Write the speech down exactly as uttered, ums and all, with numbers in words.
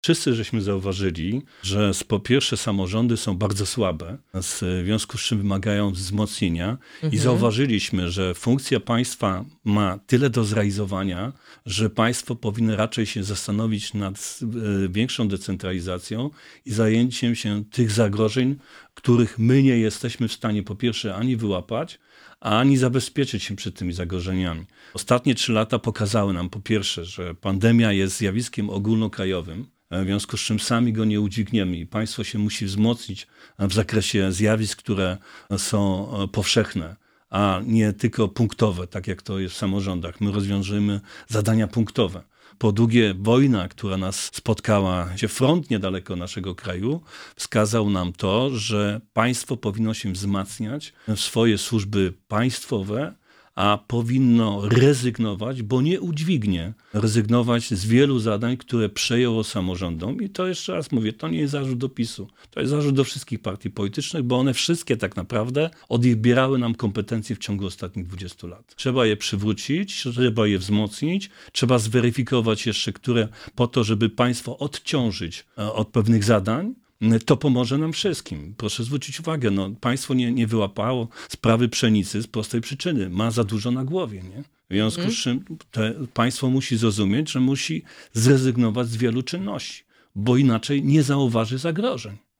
Wszyscy żeśmy zauważyli, że po pierwsze samorządy są bardzo słabe, w związku z czym wymagają wzmocnienia Mhm. i zauważyliśmy, że funkcja państwa ma tyle do zrealizowania, że państwo powinno raczej się zastanowić nad większą decentralizacją i zajęciem się tych zagrożeń, których my nie jesteśmy w stanie po pierwsze ani wyłapać, ani zabezpieczyć się przed tymi zagrożeniami. Ostatnie trzy lata pokazały nam po pierwsze, że pandemia jest zjawiskiem ogólnokrajowym, w związku z czym sami go nie udźwigniemy i państwo się musi wzmocnić w zakresie zjawisk, które są powszechne, a nie tylko punktowe, tak jak to jest w samorządach. My rozwiążemy zadania punktowe. Po drugie, wojna, która nas spotkała, gdzie front niedaleko naszego kraju, wskazał nam to, że państwo powinno się wzmacniać w swoje służby państwowe, a powinno rezygnować, bo nie udźwignie, rezygnować z wielu zadań, które przejęło samorządom. I to jeszcze raz mówię, to nie jest zarzut do PiSu. To jest zarzut do wszystkich partii politycznych, bo one wszystkie tak naprawdę odbierały nam kompetencje w ciągu ostatnich dwudziestu lat. Trzeba je przywrócić, trzeba je wzmocnić, trzeba zweryfikować jeszcze, które po to, żeby państwo odciążyć od pewnych zadań. To pomoże nam wszystkim. Proszę zwrócić uwagę, no, państwo nie, nie wyłapało sprawy pszenicy z prostej przyczyny. Ma za dużo na głowie. Nie? W związku z czym te, państwo musi zrozumieć, że musi zrezygnować z wielu czynności, bo inaczej nie zauważy zagrożeń.